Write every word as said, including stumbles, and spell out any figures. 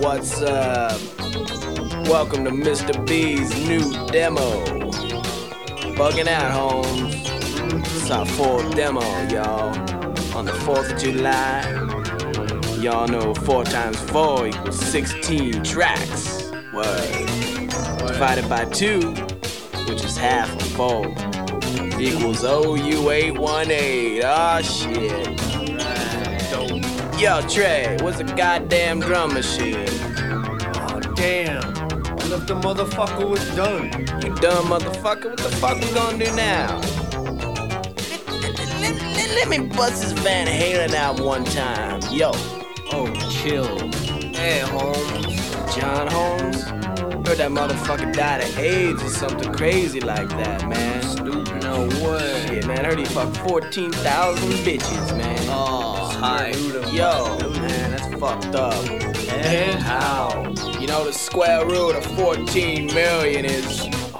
what's up? Welcome to Mister B's new demo. Bugging out, Holmes. It's our full demo, y'all. On the fourth of July. Y'all know four times four equals sixteen tracks. Word. Divided by two, which is half of four, equals O U eight one eight. Aw, shit. Yo, Trey, what's a goddamn drum machine? Aw, damn. I thought the motherfucker was done. You dumb motherfucker, what the fuck we gonna do now? Let, let, let me bust this Van Halen out one time. Yo. Oh, chill. Hey, Holmes. John Holmes? Heard that motherfucker died of AIDS or something crazy like that, man. Stupid. No way. Shit, man, I heard he fucked fourteen thousand bitches, man. Oh, hi. Yo, man, that's fucked up. And how? You know the square root of fourteen million is